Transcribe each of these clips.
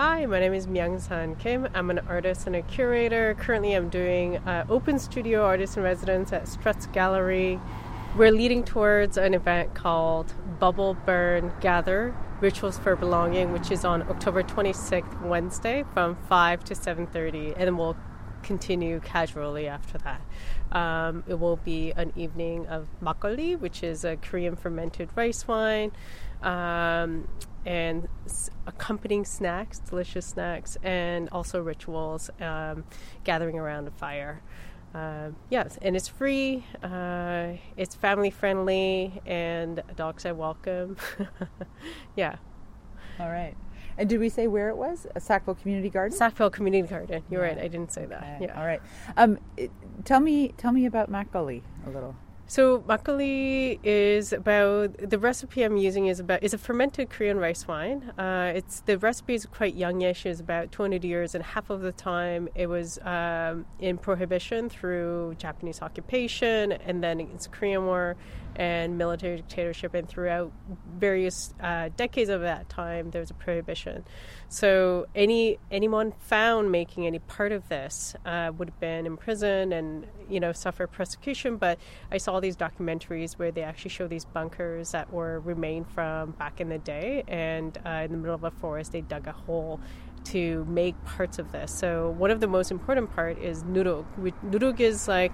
Hi, my name is Myung-San Kim. I'm an artist and a curator. Currently, I'm doing Open Studio Artist in Residence at Struts Gallery. We're leading towards an event called Bubble Burn Gather, Rituals for Belonging, which is on October 26th, Wednesday, from 5 to 7:30, and then we'll continue casually after that. It will be an evening of makgeolli, which is a Korean fermented rice wine, and accompanying snacks, delicious snacks, and also rituals, gathering around a fire. Yes, and it's free, it's family friendly, and dogs are welcome. Yeah. All right. And did we say where it was? Sackville Community Garden? Sackville Community Garden. You're right. I didn't say that. Okay. Yeah. All right. Tell me about makgeolli a little. So makgeolli is about, the recipe I'm using is a fermented Korean rice wine. The recipe is quite youngish. It's about 200 years, and half of the time it was in prohibition through Japanese occupation, and then it's Korean War and military dictatorship, and throughout various decades of that time there was a prohibition. So anyone found making any part of this would have been in prison and suffer persecution. But I saw these documentaries where they actually show these bunkers that were remained from back in the day, and in the middle of a forest they dug a hole to make parts of this. So one of the most important part is nuruk. Nuruk is like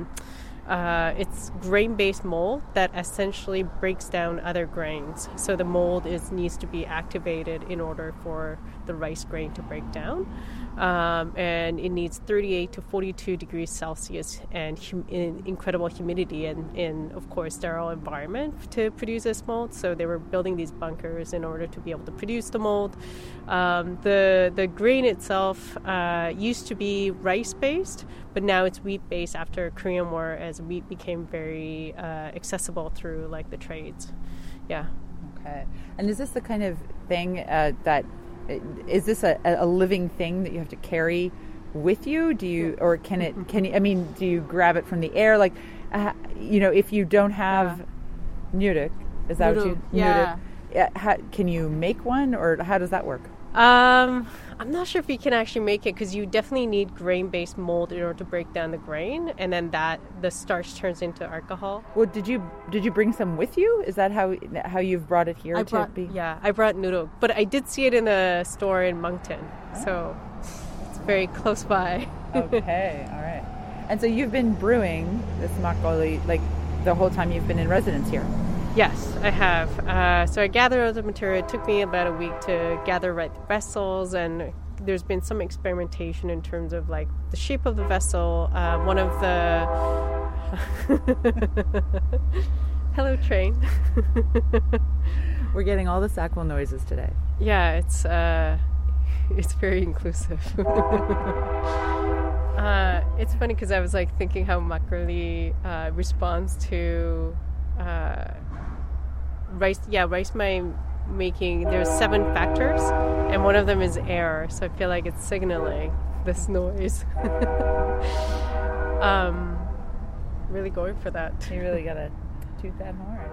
it's grain-based mold that essentially breaks down other grains. So the mold needs to be activated in order for the rice grain to break down. And it needs 38 to 42 degrees Celsius and incredible humidity and, of course, sterile environment to produce this mold. So they were building these bunkers in order to be able to produce the mold. The grain itself used to be rice-based, but now it's wheat-based after Korean War, as wheat became very accessible through like the trades. Yeah. Okay. And is this the kind of thing that is this a living thing that you have to carry with you? Do you, or can you? I mean, do you grab it from the air? Like, if you don't have nuruk, is that what you? Yeah. Nuruk, can you make one, or how does that work? I'm not sure if you can actually make it, because you definitely need grain-based mold in order to break down the grain, and then the starch turns into alcohol. Well, did you bring some with you? Is that how you've brought it here to be? Yeah, I brought nuruk, but I did see it in a store in Moncton, so it's very close by. Okay, all right. And so you've been brewing this makgeolli like the whole time you've been in residence here? Yes, I have. So I gathered all the material. It took me about a week to gather the vessels, and there's been some experimentation in terms of like the shape of the vessel. One of the hello train. We're getting all the Sackville noises today. Yeah, it's very inclusive. It's funny because I was like thinking how makgeolli responds to rice making. There's 7 factors, and one of them is air, so I feel like it's signaling this noise. Really going for that. You really gotta toot that horn.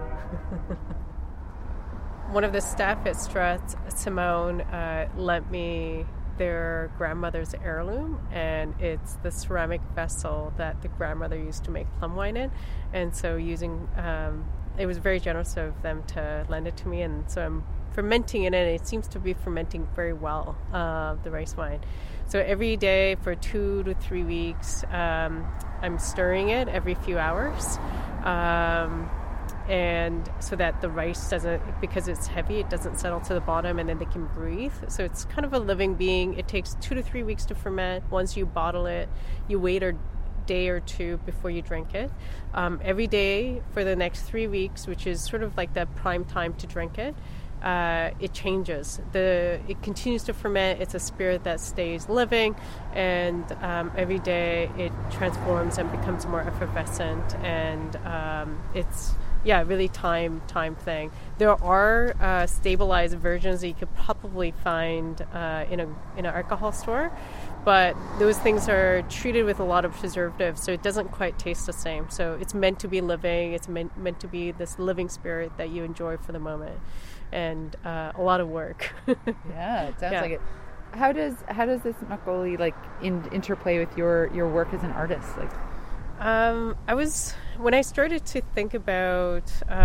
One of the staff at Struts, Simone, lent me their grandmother's heirloom, and it's the ceramic vessel that the grandmother used to make plum wine in, and so using it was very generous of them to lend it to me, and so I'm fermenting it, and it seems to be fermenting very well, the rice wine. So every day for 2 to 3 weeks, I'm stirring it every few hours, and so that the rice doesn't, because it's heavy, it doesn't settle to the bottom, and then they can breathe. So it's kind of a living being. It takes 2 to 3 weeks to ferment. Once you bottle it, you wait a day or two before you drink it. Every day for the next 3 weeks, which is sort of like the prime time to drink it, it changes. It continues to ferment. It's a spirit that stays living, and every day it transforms and becomes more effervescent, and it's really time thing. There are stabilized versions that you could probably find in an alcohol store, but those things are treated with a lot of preservatives, so it doesn't quite taste the same. So it's meant to be living. It's meant to be this living spirit that you enjoy for the moment, and a lot of work. Yeah, it sounds like it. how does this makgeolli like interplay with your work as an artist? Like, when I started to think about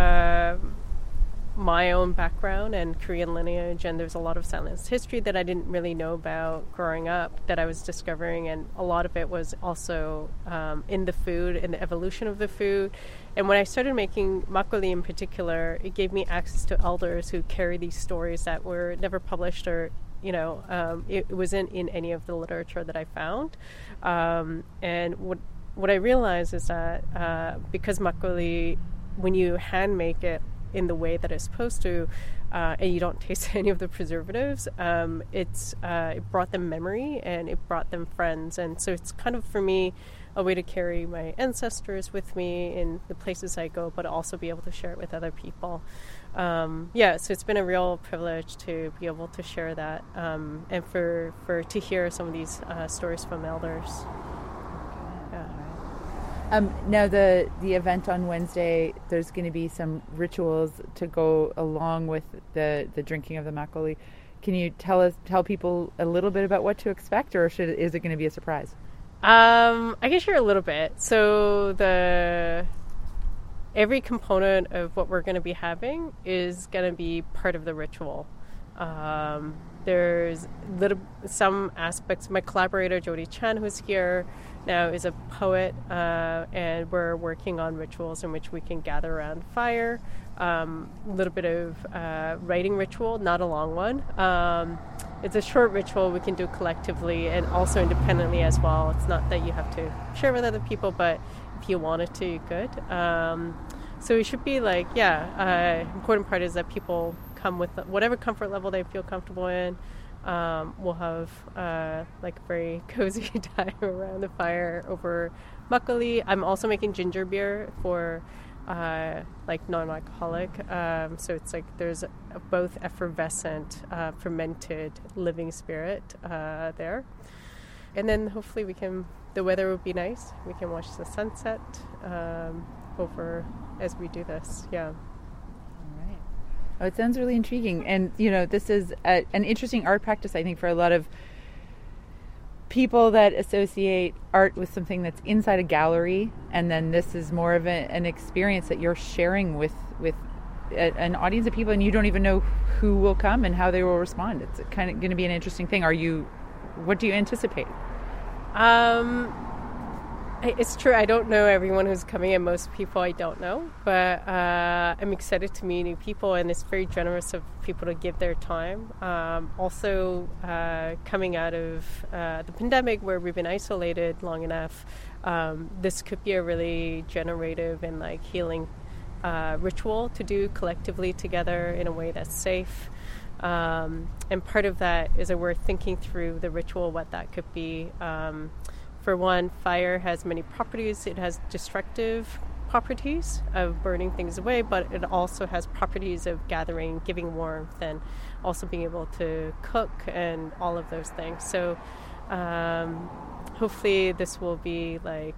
my own background and Korean lineage, and there's a lot of Silence history that I didn't really know about growing up that I was discovering, and a lot of it was also in the food and the evolution of the food. And when I started making makgeolli in particular, it gave me access to elders who carry these stories that were never published, or it wasn't in any of the literature that I found. And what I realized is that because makgeolli, when you hand make it in the way that it's supposed to, and you don't taste any of the preservatives, it brought them memory and it brought them friends. And so it's kind of, for me, a way to carry my ancestors with me in the places I go, but also be able to share it with other people. So it's been a real privilege to be able to share that, and to hear some of these stories from elders. Now the event on Wednesday, there's going to be some rituals to go along with the drinking of the makgeolli. Can you tell people a little bit about what to expect, or is it going to be a surprise? I can share a little bit. So every component of what we're going to be having is going to be part of the ritual. There's some aspects. My collaborator Jody Chan, who's here now, is a poet, and we're working on rituals in which we can gather around fire. A little bit of writing ritual, not a long one. It's a short ritual we can do collectively and also independently as well. It's not that you have to share with other people, but if you wanted to, you could. So it should be important part is that people come with whatever comfort level they feel comfortable in. We'll have a very cozy time around the fire over makgeolli. I'm also making ginger beer for non-alcoholic. So it's there's both effervescent, fermented living spirit there. And then hopefully the weather will be nice. We can watch the sunset over as we do this. Yeah. Oh, it sounds really intriguing. And, this is an interesting art practice, I think, for a lot of people that associate art with something that's inside a gallery. And then this is more of an experience that you're sharing with an audience of people, and you don't even know who will come and how they will respond. It's kind of going to be an interesting thing. What do you anticipate? It's true. I don't know everyone who's coming, and most people I don't know. But I'm excited to meet new people, and it's very generous of people to give their time. Also, coming out of the pandemic, where we've been isolated long enough, this could be a really generative and healing ritual to do collectively together in a way that's safe. And part of that is that we're thinking through the ritual, what that could be. For one, fire has many properties. It has destructive properties of burning things away, but it also has properties of gathering, giving warmth, and also being able to cook and all of those things. So hopefully this will be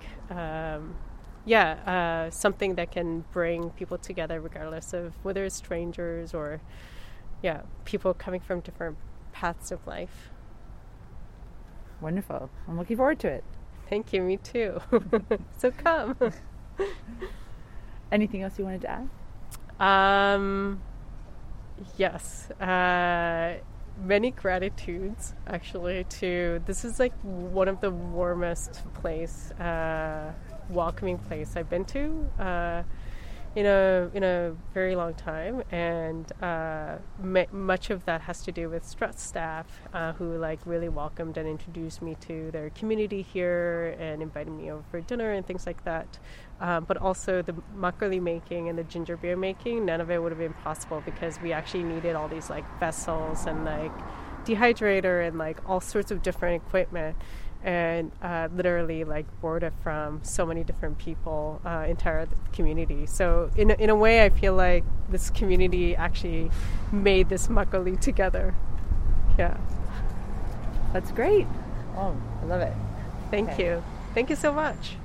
something that can bring people together regardless of whether it's strangers or people coming from different paths of life. Wonderful. I'm looking forward to it. Thank you. Me too. So come. Anything else you wanted to add? Yes. Many gratitudes, actually, this is one of the warmest welcoming place I've been to in a very long time, and much of that has to do with Struts staff who really welcomed and introduced me to their community here and invited me over for dinner and things like that. But also the makgeolli making and the ginger beer making, none of it would have been possible because we actually needed all these vessels and dehydrator and all sorts of different equipment. And literally borrowed it from so many different people, entire community. So in a way, I feel like this community actually made this makgeolli together. Yeah. That's great. Oh, I love it. Thank you. Thank you so much.